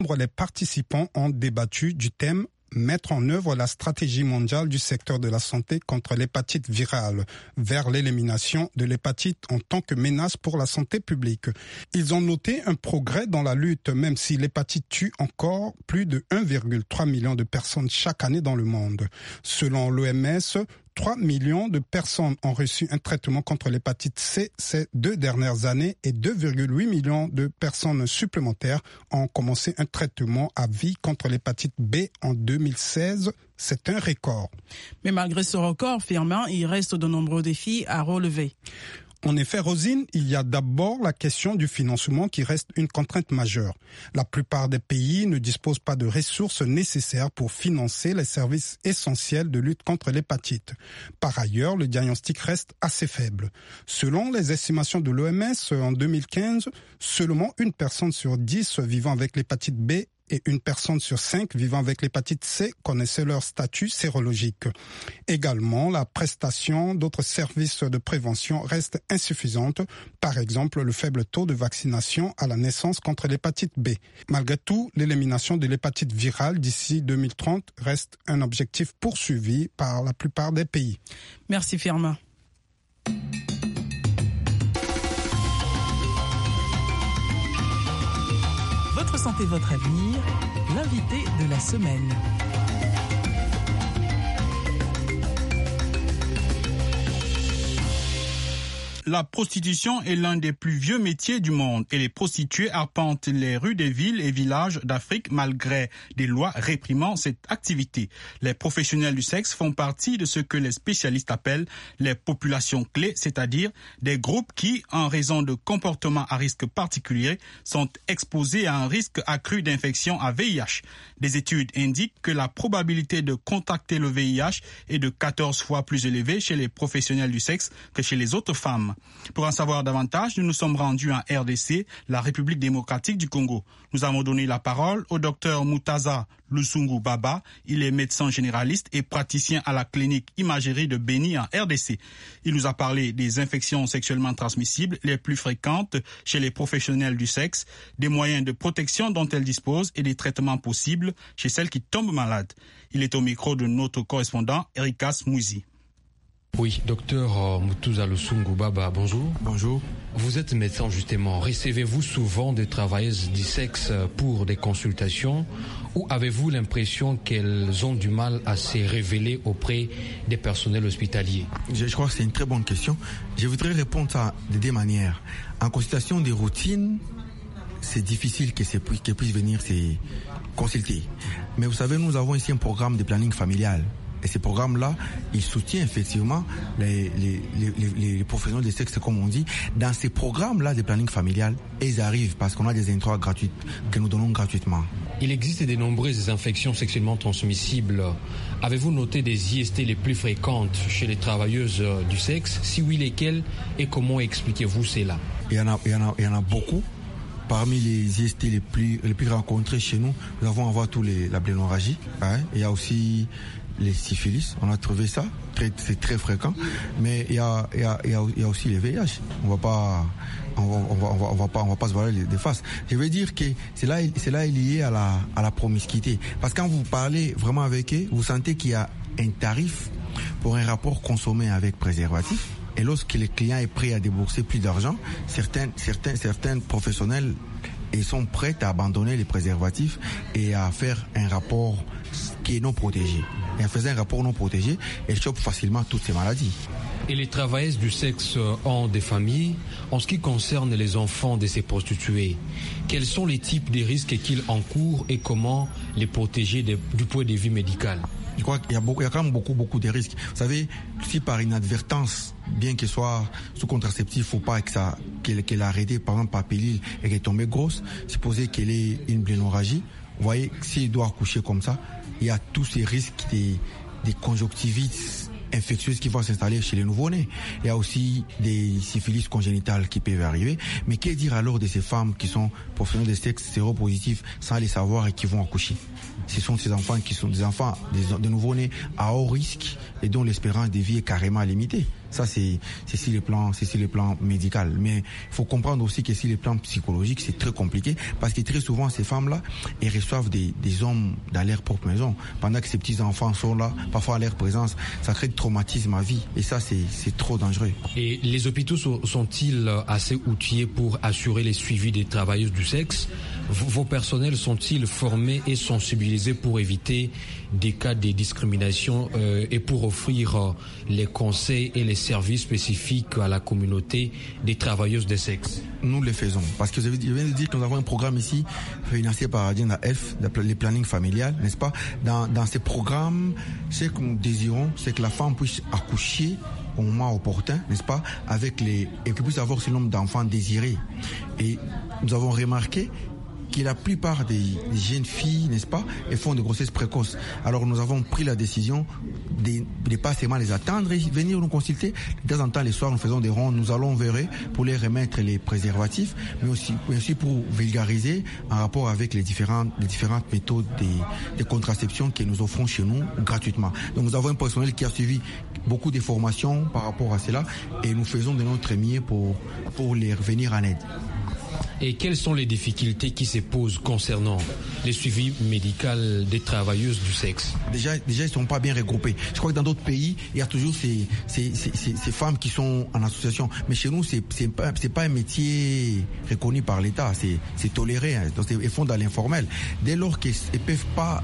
Les participants ont débattu du thème « Mettre en œuvre la stratégie mondiale du secteur de la santé contre l'hépatite virale vers l'élimination de l'hépatite en tant que menace pour la santé publique ». Ils ont noté un progrès dans la lutte, même si l'hépatite tue encore plus de 1,3 million de personnes chaque année dans le monde. Selon l'OMS, 3 millions de personnes ont reçu un traitement contre l'hépatite C ces 2 dernières années et 2,8 millions de personnes supplémentaires ont commencé un traitement à vie contre l'hépatite B en 2016. C'est un record. Mais malgré ce record, Firmin, il reste de nombreux défis à relever. En effet, Rosine, il y a d'abord la question du financement qui reste une contrainte majeure. La plupart des pays ne disposent pas de ressources nécessaires pour financer les services essentiels de lutte contre l'hépatite. Par ailleurs, le diagnostic reste assez faible. Selon les estimations de l'OMS, en 2015, seulement 1 personne sur 10 vivant avec l'hépatite B et 1 personne sur 5 vivant avec l'hépatite C connaissaient leur statut sérologique. Également, la prestation d'autres services de prévention reste insuffisante, par exemple le faible taux de vaccination à la naissance contre l'hépatite B. Malgré tout, l'élimination de l'hépatite virale d'ici 2030 reste un objectif poursuivi par la plupart des pays. Merci Firmin. Votre santé, votre avenir, l'invité de la semaine. La prostitution est l'un des plus vieux métiers du monde et les prostituées arpentent les rues des villes et villages d'Afrique malgré des lois réprimant cette activité. Les professionnels du sexe font partie de ce que les spécialistes appellent les populations clés, c'est-à-dire des groupes qui, en raison de comportements à risque particulier, sont exposés à un risque accru d'infection à VIH. Des études indiquent que la probabilité de contracter le VIH est de 14 fois plus élevée chez les professionnels du sexe que chez les autres femmes. Pour en savoir davantage, nous nous sommes rendus en RDC, la République démocratique du Congo. Nous avons donné la parole au docteur Moutaza Lusungu Baba. Il est médecin généraliste et praticien à la clinique imagerie de Béni en RDC. Il nous a parlé des infections sexuellement transmissibles les plus fréquentes chez les professionnels du sexe, des moyens de protection dont elles disposent et des traitements possibles chez celles qui tombent malades. Il est au micro de notre correspondant Erikas Mouzi. Oui, docteur Moutaza Lusungu Baba, bonjour. Bonjour. Vous êtes médecin justement. Recevez-vous souvent des travailleuses du sexe pour des consultations ou avez-vous l'impression qu'elles ont du mal à se révéler auprès des personnels hospitaliers? Je crois que c'est une très bonne question. Je voudrais répondre à ça de 2 manières. En consultation de routine, c'est difficile qu'elles puissent venir se consulter. Mais vous savez, nous avons ici un programme de planning familial. Et ce programme-là, il soutient effectivement les professionnels du sexe, comme on dit. Dans ces programmes-là de planning familial, ils arrivent parce qu'on a des intrants gratuits que nous donnons gratuitement. Il existe de nombreuses infections sexuellement transmissibles. Avez-vous noté des IST les plus fréquentes chez les travailleuses du sexe? Si oui, lesquelles et comment expliquez-vous cela? Il y en a beaucoup. Parmi les IST les plus rencontrés chez nous, nous avons la blénorragie. Il y a aussi les syphilis, on a trouvé ça, c'est très fréquent, mais il y a aussi les VIH. On va pas se voiler des faces. Je veux dire que cela est lié à la promiscuité, parce que quand vous parlez vraiment avec eux, vous sentez qu'il y a un tarif pour un rapport consommé avec préservatif, et lorsque le client est prêt à débourser plus d'argent, certains professionnels ils sont prêts à abandonner les préservatifs et à faire un rapport qui est non protégé. Et en faisant un rapport non protégé, elles chopent facilement toutes ces maladies. Et les travailleuses du sexe ont des familles. En ce qui concerne les enfants de ces prostituées, quels sont les types de risques qu'ils encourent et comment les protéger du point de vue médical? Je crois qu'il y a quand même beaucoup de risques. Vous savez, si par inadvertance, bien qu'elle soit sous contraceptif, faut pas qu'elle a arrêté par exemple par pilule et qu'elle est tombée grosse, supposez qu'elle ait une blénorragie, vous voyez, s'il doit accoucher comme ça, il y a tous ces risques des conjonctivites infectieuses qui vont s'installer chez les nouveau-nés. Il y a aussi des syphilis congénitales qui peuvent arriver. Mais qu'est-ce dire alors de ces femmes qui sont professionnelles de sexe séropositifs sans les savoir et qui vont accoucher? Ce sont ces enfants qui sont des enfants de nouveau-nés à haut risque et dont l'espérance de vie est carrément limitée. Ça, c'est sur le plan médical. Mais il faut comprendre aussi que sur le plan psychologique, c'est très compliqué parce que très souvent, ces femmes-là, elles reçoivent des hommes dans leur propre maison. Pendant que ces petits-enfants sont là, parfois à leur présence, ça crée de traumatisme à vie. Et ça, c'est trop dangereux. Et les hôpitaux sont-ils assez outillés pour assurer les suivis des travailleuses du sexe? Vos personnels sont-ils formés et sensibilisés pour éviter des cas de discrimination et pour offrir les conseils et les services spécifiques à la communauté des travailleuses de sexe? Nous le faisons. Parce que je viens de dire que nous avons un programme ici financé par Agenda F, les plannings familiales, n'est-ce pas? Dans ces programmes, ce que nous désirons, c'est que la femme puisse accoucher au moment opportun, n'est-ce pas, et qu'elle puisse avoir ce nombre d'enfants désirés. Et nous avons remarqué que la plupart des jeunes filles, n'est-ce pas, elles font des grossesses précoces. Alors nous avons pris la décision de pas seulement les attendre et venir nous consulter. De temps en temps, les soirs, nous faisons des rondes, nous allons vers eux pour les remettre les préservatifs, mais aussi pour vulgariser en rapport avec les différentes méthodes de contraception que nous offrons chez nous gratuitement. Donc nous avons un personnel qui a suivi beaucoup de formations par rapport à cela et nous faisons de notre mieux pour les revenir en aide. Et quelles sont les difficultés qui se posent concernant les suivis médicaux des travailleuses du sexe? Déjà, ils ne sont pas bien regroupés. Je crois que dans d'autres pays, il y a toujours ces femmes qui sont en association. Mais chez nous, c'est pas un métier reconnu par l'État. C'est toléré. Hein. Donc, ils font dans l'informel. Dès lors qu'ils ne peuvent pas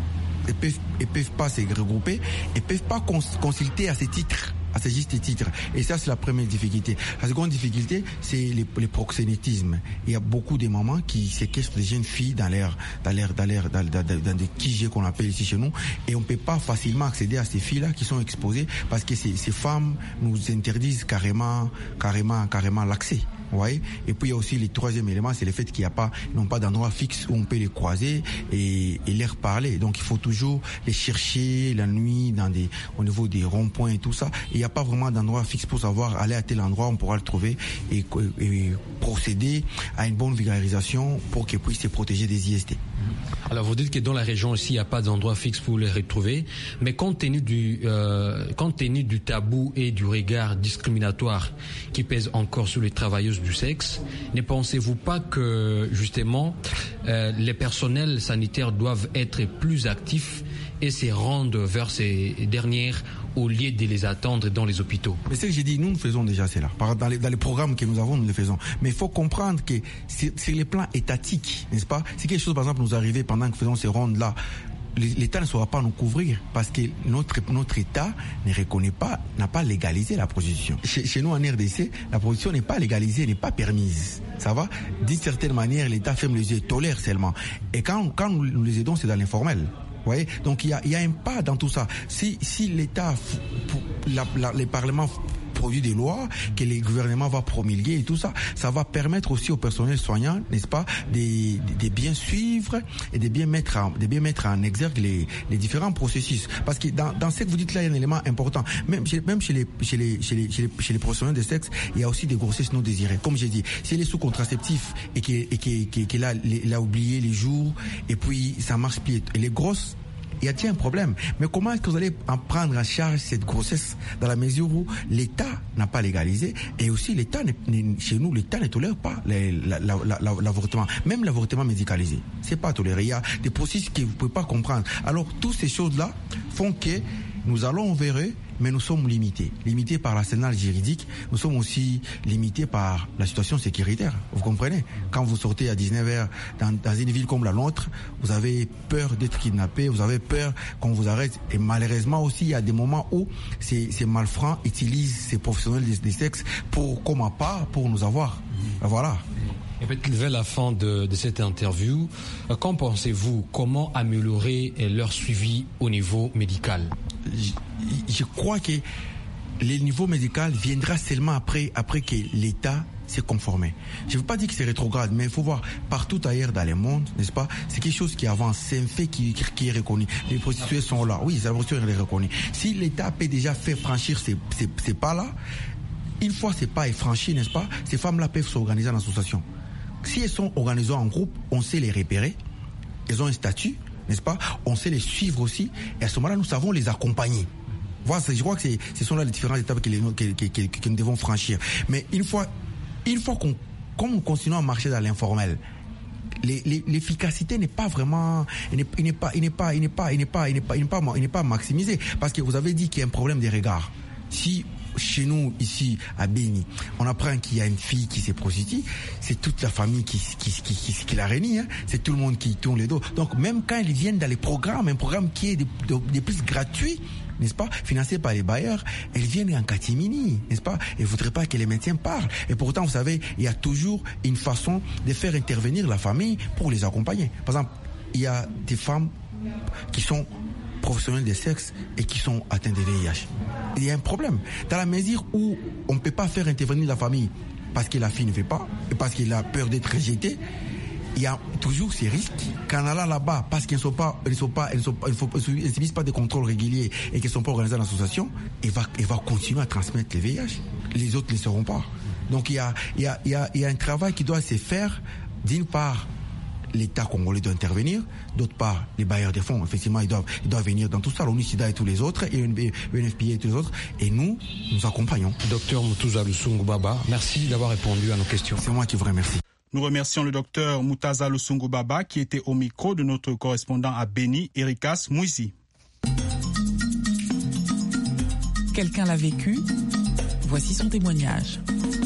se regrouper, ils ne peuvent pas consulter à ces titres. À ces justes titres. Et ça, c'est la première difficulté. La seconde difficulté, c'est les proxénétismes. Il y a beaucoup de mamans qui séquestrent des jeunes filles dans des QG qu'on appelle ici chez nous. Et on ne peut pas facilement accéder à ces filles-là qui sont exposées parce que ces femmes nous interdisent carrément l'accès. Ouais. Et puis il y a aussi le troisième élément, c'est le fait qu'ils n'ont pas d'endroit fixe où on peut les croiser et leur parler. Donc il faut toujours les chercher la nuit au niveau des ronds-points et tout ça. Et il n'y a pas vraiment d'endroit fixe pour savoir aller à tel endroit, on pourra le trouver et procéder à une bonne vulgarisation pour qu'ils puissent se protéger des IST. Alors vous dites que dans la région aussi il n'y a pas d'endroit fixe pour les retrouver, mais compte tenu du tabou et du regard discriminatoire qui pèse encore sur les travailleuses du sexe, ne pensez-vous pas que justement les personnels sanitaires doivent être plus actifs et se rendre vers ces dernières au lieu de les attendre dans les hôpitaux? Mais c'est ce que j'ai dit, nous faisons déjà cela. Dans les programmes que nous avons, nous le faisons. Mais il faut comprendre que sur les plans étatiques, n'est-ce pas? C'est quelque chose, par exemple, nous arrivait pendant que nous faisons ces rondes-là. L'État ne saura pas nous couvrir parce que notre État ne reconnaît pas, n'a pas légalisé la prostitution. Chez nous en RDC, la prostitution n'est pas légalisée, n'est pas permise. Ça va? D'une certaine manière, l'État ferme les yeux, tolère seulement. Et quand nous les aidons, c'est dans l'informel. Vous voyez? Donc il y a un pas dans tout ça. Si l'État, les parlements produit des lois que les gouvernements vont promulguer et tout ça, ça va permettre aussi au personnel soignant, n'est-ce pas, de bien suivre et de bien mettre en exergue les différents processus. Parce que dans ce que vous dites là, il y a un élément important. Même chez les professionnels de sexe, il y a aussi des grossesses non désirées. Comme j'ai dit, si elle est sous contraceptif et qu'elle a oublié les jours et puis ça marche plus, elle est grosse, il y a un problème. Mais comment est-ce que vous allez en prendre en charge cette grossesse dans la mesure où l'État n'a pas légalisé et aussi chez nous, l'État ne tolère pas l'avortement. Même l'avortement médicalisé, c'est pas toléré. Il y a des processus que vous ne pouvez pas comprendre. Alors, toutes ces choses-là font que nous allons vers eux, mais nous sommes limités par l'arsenal juridique, nous sommes aussi limités par la situation sécuritaire. Vous comprenez? Quand vous sortez à 19h dans une ville comme la nôtre, vous avez peur d'être kidnappé, vous avez peur qu'on vous arrête. Et malheureusement aussi, il y a des moments où ces malfrats utilisent ces professionnels des sexes comme un pas pour nous avoir. Voilà. Et peut-être vers la fin de cette interview, qu'en pensez-vous? Comment améliorer leur suivi au niveau médical? Je crois que le niveau médical viendra seulement après que l'État s'est conformé. Je ne veux pas dire que c'est rétrograde, mais il faut voir partout ailleurs dans le monde, n'est-ce pas? C'est quelque chose qui avance, c'est un fait qui est reconnu. Les prostituées sont là. Oui, la prostitution est reconnue. Si l'État peut déjà faire franchir ces pas-là, une fois ces pas est franchi, n'est-ce pas? Ces femmes-là peuvent s'organiser en association. Si elles sont organisées en groupe, on sait les repérer. Elles ont un statut, n'est-ce pas? On sait les suivre aussi. Et à ce moment-là, nous savons les accompagner. Voilà, je crois que ce sont là les différentes étapes que nous devons franchir. Mais une fois qu'on continue à marcher dans l'informel, l'efficacité n'est pas vraiment, il n'est pas maximisé, parce que vous avez dit qu'il y a un problème des regards. Si chez nous, ici, à Béni, on apprend qu'il y a une fille qui s'est prostituée, c'est toute la famille qui la réunit, hein. C'est tout le monde qui tourne les dos. Donc, même quand ils viennent dans les programmes, un programme qui est de plus gratuit, n'est-ce pas, financé par les bailleurs, elles viennent en catimini, n'est-ce pas? Elles ne voudraient pas que les médecins parlent. Et pourtant, vous savez, il y a toujours une façon de faire intervenir la famille pour les accompagner. Par exemple, il y a des femmes qui sont professionnels de sexe et qui sont atteints de VIH. Il y a un problème. Dans la mesure où on ne peut pas faire intervenir la famille parce que la fille ne fait pas, et parce qu'elle a peur d'être rejetée, il y a toujours ces risques qu'en allant là-bas, parce qu'ils ne subissent pas de contrôles réguliers et qu'ils ne sont pas organisés en association, elle va continuer à transmettre le VIH. Les autres ne le sauront pas. Donc il y a un travail qui doit se faire, d'une part, l'État congolais doit intervenir, d'autre part, les bailleurs de fonds, effectivement, ils doivent venir dans tout ça, l'ONU-SIDA et tous les autres, et UNFPA et tous les autres, et nous accompagnons. Docteur Moutouzza Lusungu Baba, merci d'avoir répondu à nos questions. C'est moi qui vous remercie. Nous remercions le docteur Moutouzza Lusungu Baba qui était au micro de notre correspondant à Béni, Erikas Mouissi. Quelqu'un l'a vécu, voici son témoignage.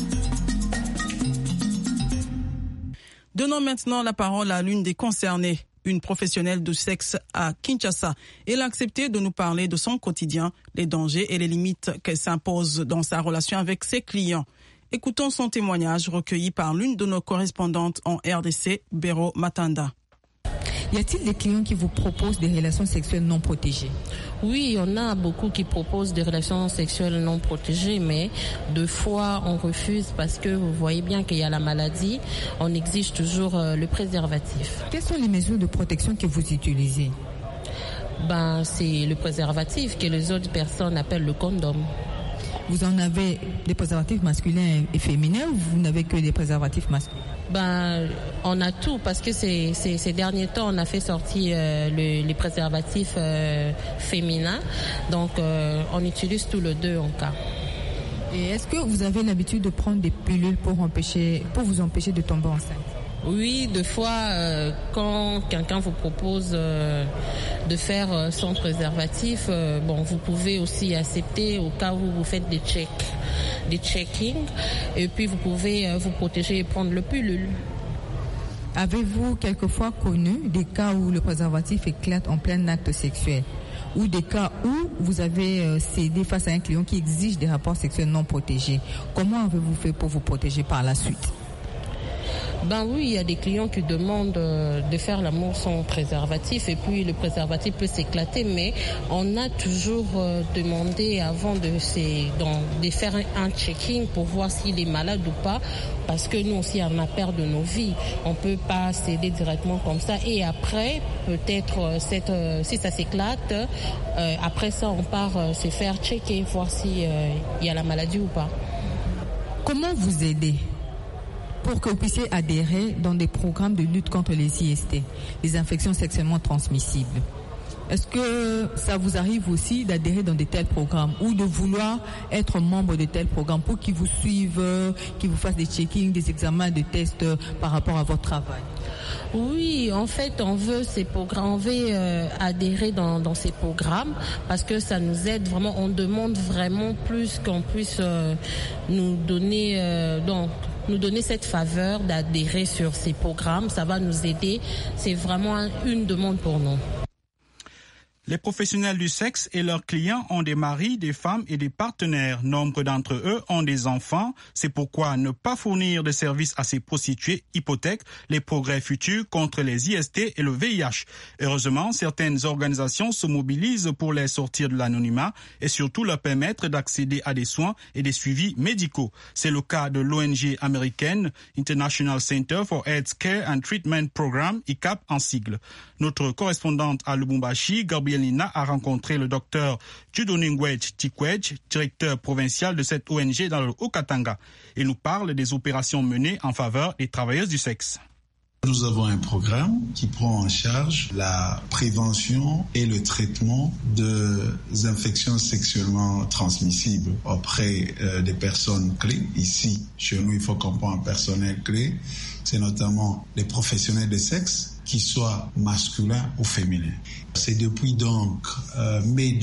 Donnons maintenant la parole à l'une des concernées, une professionnelle de sexe à Kinshasa. Elle a accepté de nous parler de son quotidien, les dangers et les limites qu'elle s'impose dans sa relation avec ses clients. Écoutons son témoignage recueilli par l'une de nos correspondantes en RDC, Béro Matanda. Y a-t-il des clients qui vous proposent des relations sexuelles non protégées? Oui, on a beaucoup qui proposent des relations sexuelles non protégées, mais deux fois on refuse parce que vous voyez bien qu'il y a la maladie, on exige toujours le préservatif. Quelles sont les mesures de protection que vous utilisez? C'est le préservatif que les autres personnes appellent le condom. Vous en avez des préservatifs masculins et féminins ou vous n'avez que des préservatifs masculins? On a tout parce que ces derniers temps, on a fait sortir les préservatifs féminins. Donc, on utilise tous les deux en cas. Et est-ce que vous avez l'habitude de prendre des pilules pour vous empêcher de tomber enceinte? Oui, deux fois, quand quelqu'un vous propose de faire sans préservatif, vous pouvez aussi accepter au cas où vous faites des checkings, et puis vous pouvez vous protéger et prendre le pilule. Avez-vous quelquefois connu des cas où le préservatif éclate en plein acte sexuel, ou des cas où vous avez cédé face à un client qui exige des rapports sexuels non protégés? Comment avez-vous fait pour vous protéger par la suite? Oui, il y a des clients qui demandent de faire l'amour sans préservatif et puis le préservatif peut s'éclater, mais on a toujours demandé avant de faire un checking pour voir s'il est malade ou pas, parce que nous aussi on a peur de nos vies. On peut pas céder directement comme ça et après peut-être si ça s'éclate, après ça on part se faire checker, voir s'il y a la maladie ou pas. Comment vous aider pour que vous puissiez adhérer dans des programmes de lutte contre les IST, les infections sexuellement transmissibles? Est-ce que ça vous arrive aussi d'adhérer dans de tels programmes ou de vouloir être membre de tels programmes pour qu'ils vous suivent, qu'ils vous fassent des checkings, des examens, des tests par rapport à votre travail? Oui, en fait, on veut ces programmes, on veut adhérer dans ces programmes parce que ça nous aide vraiment. On demande vraiment plus qu'on puisse nous donner cette faveur d'adhérer sur ces programmes. Ça va nous aider. C'est vraiment une demande pour nous. Les professionnels du sexe et leurs clients ont des maris, des femmes et des partenaires. Nombre d'entre eux ont des enfants. C'est pourquoi ne pas fournir de services à ces prostituées hypothèque les progrès futurs contre les IST et le VIH. Heureusement, certaines organisations se mobilisent pour les sortir de l'anonymat et surtout leur permettre d'accéder à des soins et des suivis médicaux. C'est le cas de l'ONG américaine International Center for Health Care and Treatment Program, ICAP en sigle. Notre correspondante à Lubumbashi, Gabrielle Nina, a rencontré le docteur Dieudonné Tikwej, directeur provincial de cette ONG dans le Haut-Katanga. Il nous parle des opérations menées en faveur des travailleuses du sexe. Nous avons un programme qui prend en charge la prévention et le traitement des infections sexuellement transmissibles auprès des personnes clés. Ici, chez nous, il faut qu'on prenne un personnel clé. C'est notamment les professionnels de sexe, qu'ils soient masculins ou féminins. C'est depuis donc mai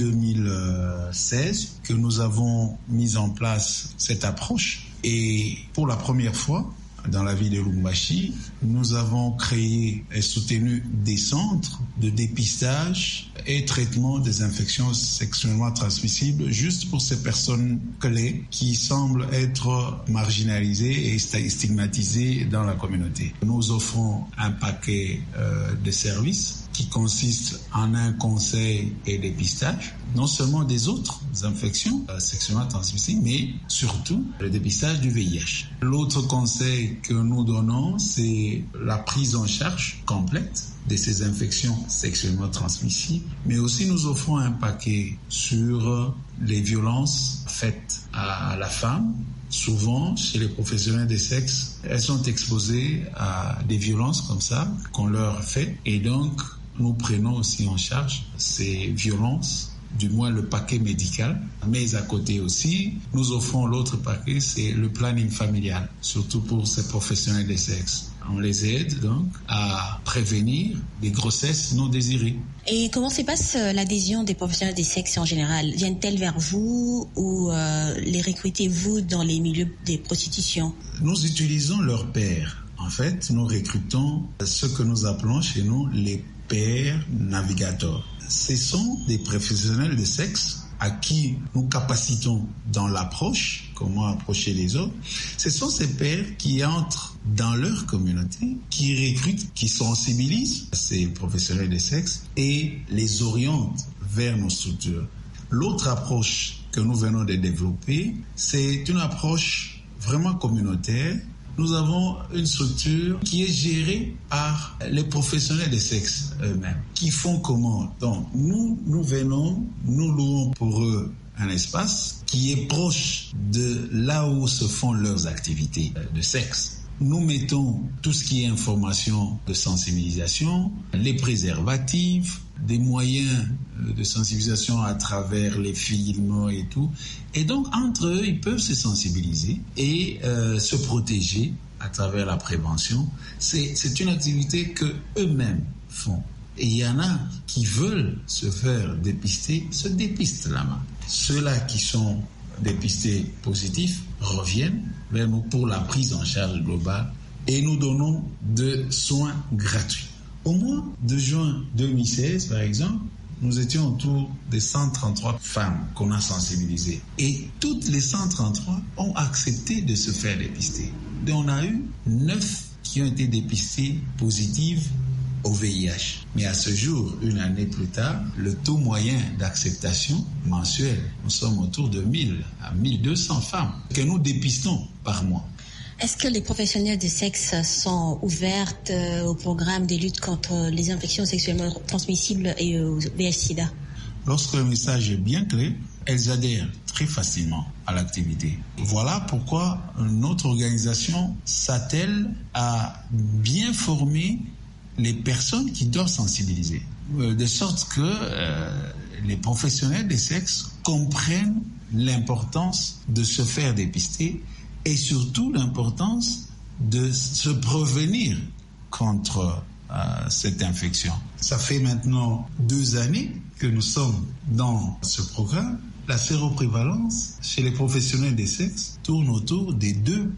2016 que nous avons mis en place cette approche. Et pour la première fois, dans la ville de Lubumbashi, nous avons créé et soutenu des centres de dépistage et traitement des infections sexuellement transmissibles juste pour ces personnes clés qui semblent être marginalisées et stigmatisées dans la communauté. Nous offrons un paquet de services qui consiste en un conseil et dépistage, non seulement des autres infections sexuellement transmissibles, mais surtout le dépistage du VIH. L'autre conseil que nous donnons, c'est la prise en charge complète de ces infections sexuellement transmissibles, mais aussi nous offrons un paquet sur les violences faites à la femme. Souvent, chez les professionnels des sexes, elles sont exposées à des violences comme ça qu'on leur fait, et donc nous prenons aussi en charge ces violences, du moins le paquet médical. Mais à côté aussi, nous offrons l'autre paquet, c'est le planning familial, surtout pour ces professionnels des sexes. On les aide donc à prévenir des grossesses non désirées. Et comment se passe l'adhésion des professionnels des sexes en général? Viennent-elles vers vous ou les recrutez-vous dans les milieux des prostitutions? Nous utilisons leurs pairs. En fait, nous recrutons ce que nous appelons chez nous les pairs navigateurs. Ce sont des professionnels de sexe à qui nous capacitons dans l'approche, comment approcher les autres. Ce sont ces pairs qui entrent dans leur communauté, qui recrutent, qui sensibilisent ces professionnels de sexe et les orientent vers nos structures. L'autre approche que nous venons de développer, c'est une approche vraiment communautaire. Nous avons une structure qui est gérée par les professionnels de sexe eux-mêmes. Qui font comment? Donc, nous venons, nous louons pour eux un espace qui est proche de là où se font leurs activités de sexe. Nous mettons tout ce qui est information de sensibilisation, les préservatifs, des moyens de sensibilisation à travers les films et tout. Et donc, entre eux, ils peuvent se sensibiliser et se protéger à travers la prévention. C'est une activité que eux-mêmes font. Et il y en a qui veulent se faire dépister, se dépistent là-bas. Ceux-là qui sont dépistés positifs reviennent vers nous pour la prise en charge globale et nous donnons de soins gratuits. Au mois de juin 2016, par exemple, nous étions autour des 133 femmes qu'on a sensibilisées. Et toutes les 133 ont accepté de se faire dépister. Et on a eu 9 qui ont été dépistées positives au VIH. Mais à ce jour, une année plus tard, le taux moyen d'acceptation mensuel, nous sommes autour de 1000 à 1200 femmes que nous dépistons par mois. Est-ce que les professionnels de sexe sont ouvertes au programme de lutte contre les infections sexuellement transmissibles et au VIH/SIDA? Lorsque le message est bien clair, elles adhèrent très facilement à l'activité. Voilà pourquoi notre organisation s'attelle à bien former les personnes qui doivent sensibiliser, de sorte que les professionnels des sexes comprennent l'importance de se faire dépister et surtout l'importance de se prévenir contre cette infection. Ça fait maintenant 2 années que nous sommes dans ce programme. La séroprévalence chez les professionnels des sexes tourne autour des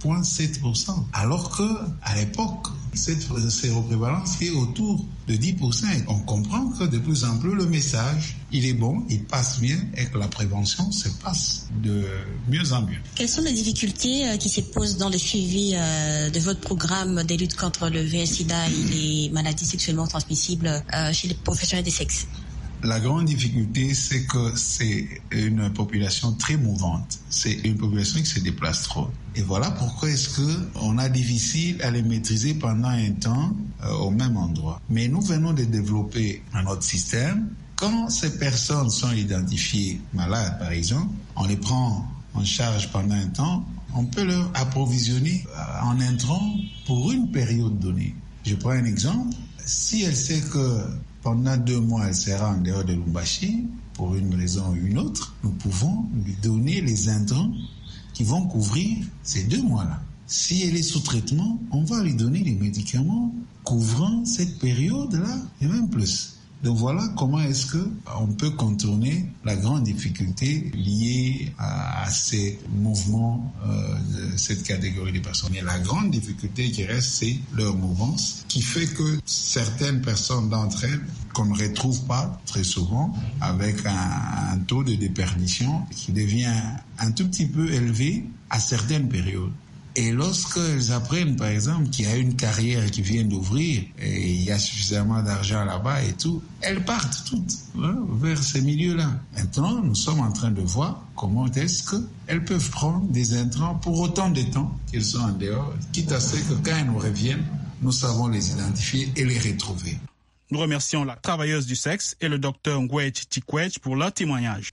2,7%, alors que à l'époque, cette séroprévalence est autour de 10%. On comprend que de plus en plus le message, il est bon, il passe bien et que la prévention se passe de mieux en mieux. Quelles sont les difficultés qui se posent dans le suivi de votre programme de lutte contre le VIH/SIDA et les maladies sexuellement transmissibles chez les professionnels des sexes? La grande difficulté, c'est que c'est une population très mouvante. C'est une population qui se déplace trop. Et voilà pourquoi est-ce qu'on a difficile à les maîtriser pendant un temps au même endroit. Mais nous venons de développer un autre système. Quand ces personnes sont identifiées malades, par exemple, on les prend en charge pendant un temps, on peut leur approvisionner en intrants pour une période donnée. Je prends un exemple. Si elle sait que pendant 2 mois, elle sera en dehors de Lubumbashi, pour une raison ou une autre, nous pouvons lui donner les intrants qui vont couvrir ces 2 mois-là. Si elle est sous traitement, on va lui donner les médicaments couvrant cette période-là et même plus. Donc voilà comment est-ce qu'on peut contourner la grande difficulté liée à ces mouvements de cette catégorie de personnes. Et la grande difficulté qui reste, c'est leur mouvance, qui fait que certaines personnes d'entre elles, qu'on ne retrouve pas très souvent, avec un taux de déperdition qui devient un tout petit peu élevé à certaines périodes. Et lorsqu'elles apprennent, par exemple, qu'il y a une carrière qui vient d'ouvrir et il y a suffisamment d'argent là-bas et tout, elles partent toutes vers ces milieux-là. Maintenant, nous sommes en train de voir comment est-ce qu'elles peuvent prendre des intrants pour autant de temps qu'elles sont en dehors, quitte à ce que quand elles nous reviennent, nous savons les identifier et les retrouver. Nous remercions la travailleuse du sexe et le docteur Ngwetch Tikwetch pour leur témoignage.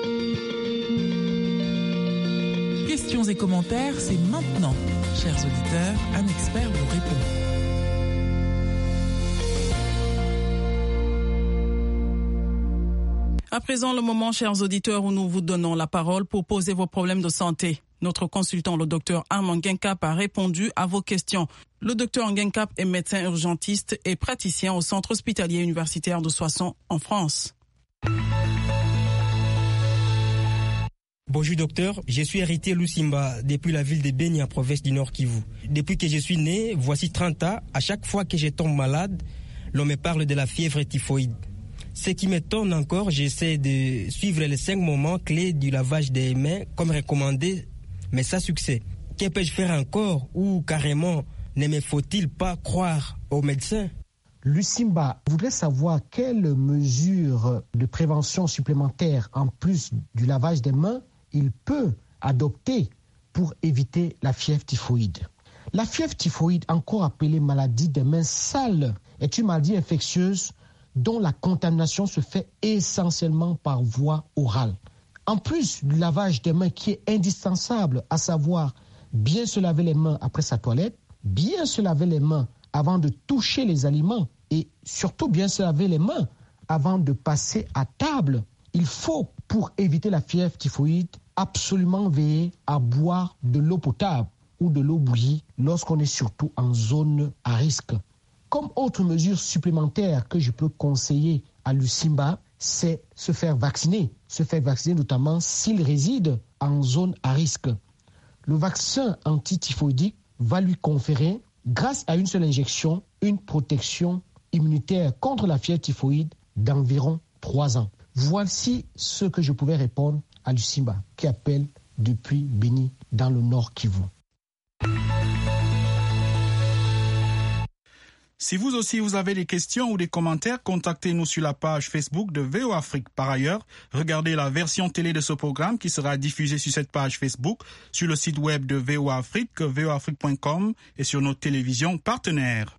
Questions et commentaires, c'est maintenant. Chers auditeurs, un expert vous répond. À présent, le moment, chers auditeurs, où nous vous donnons la parole pour poser vos problèmes de santé. Notre consultant, le docteur Armand Ngenkap, a répondu à vos questions. Le docteur Ngenkap est médecin urgentiste et praticien au centre hospitalier universitaire de Soissons en France. Bonjour docteur, je suis héritier Lusimba depuis la ville de Beni en province du Nord Kivu. Depuis que je suis né, voici 30 ans, à chaque fois que je tombe malade, l'on me parle de la fièvre typhoïde. Ce qui m'étonne encore, j'essaie de suivre les 5 moments clés du lavage des mains comme recommandé, mais sans succès. Que peux-je faire encore ou carrément ne me faut-il pas croire aux médecins? Lusimba, je voudrais savoir quelles mesures de prévention supplémentaires en plus du lavage des mains il peut adopter pour éviter la fièvre typhoïde. La fièvre typhoïde, encore appelée maladie des mains sales, est une maladie infectieuse dont la contamination se fait essentiellement par voie orale. En plus du lavage des mains qui est indispensable, à savoir bien se laver les mains après sa toilette, bien se laver les mains avant de toucher les aliments et surtout bien se laver les mains avant de passer à table, il faut, pour éviter la fièvre typhoïde, absolument veiller à boire de l'eau potable ou de l'eau bouillie lorsqu'on est surtout en zone à risque. Comme autre mesure supplémentaire que je peux conseiller à Lusimba, c'est se faire vacciner notamment s'il réside en zone à risque. Le vaccin antityphoïdique va lui conférer, grâce à une seule injection, une protection immunitaire contre la fièvre typhoïde d'environ 3 ans. Voici ce que je pouvais répondre à Lusimba, qui appelle depuis Beni, dans le Nord Kivu. Si vous aussi vous avez des questions ou des commentaires, contactez-nous sur la page Facebook de VO Afrique. Par ailleurs, regardez la version télé de ce programme qui sera diffusée sur cette page Facebook, sur le site web de VO Afrique, voafrique.com et sur nos télévisions partenaires.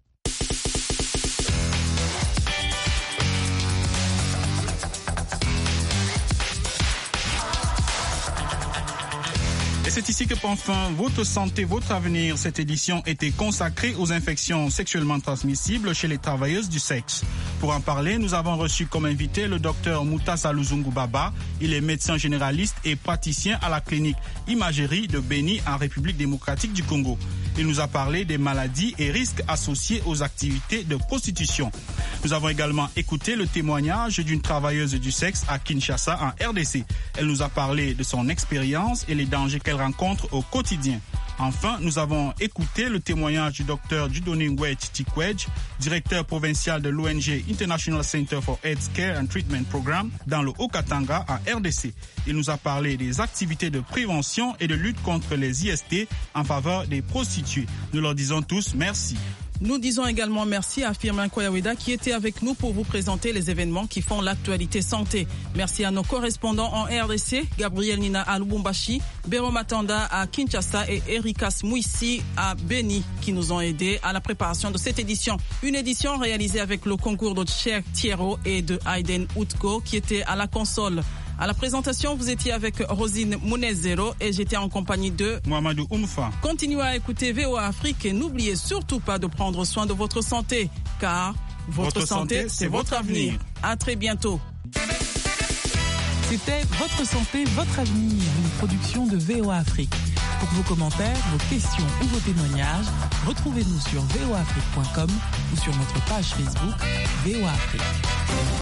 Et c'est ici que prend fin votre santé, votre avenir. Cette édition était consacrée aux infections sexuellement transmissibles chez les travailleuses du sexe. Pour en parler, nous avons reçu comme invité le docteur Moutassa Luzungu Baba. Il est médecin généraliste et praticien à la clinique Imagerie de Beni en République démocratique du Congo. Il nous a parlé des maladies et risques associés aux activités de prostitution. Nous avons également écouté le témoignage d'une travailleuse du sexe à Kinshasa en RDC. Elle nous a parlé de son expérience et les dangers qu'elle rencontre au quotidien. Enfin, nous avons écouté le témoignage du docteur Dieudonné Ngwetch Tikwetch, directeur provincial de l'ONG International Center for AIDS Care and Treatment Program dans le Haut-Katanga en RDC. Il nous a parlé des activités de prévention et de lutte contre les IST en faveur des prostituées. Nous leur disons tous merci. Nous disons également merci à Firmin Koyaweda qui était avec nous pour vous présenter les événements qui font l'actualité santé. Merci à nos correspondants en RDC, Gabriel Nina à Lubumbashi, Béro Matanda à Kinshasa et Erikas Mouissi à Beni qui nous ont aidés à la préparation de cette édition. Une édition réalisée avec le concours de Cher Thierro et de Aiden Outko qui étaient à la console. À la présentation, vous étiez avec Rosine Mounezero et j'étais en compagnie de Mohamedou Oumfa. Continuez à écouter VOA Afrique et n'oubliez surtout pas de prendre soin de votre santé, car votre santé, c'est votre avenir. À très bientôt. C'était Votre santé, votre avenir, une production de VOA Afrique. Pour vos commentaires, vos questions ou vos témoignages, retrouvez-nous sur voaafrique.com ou sur notre page Facebook VOA Afrique.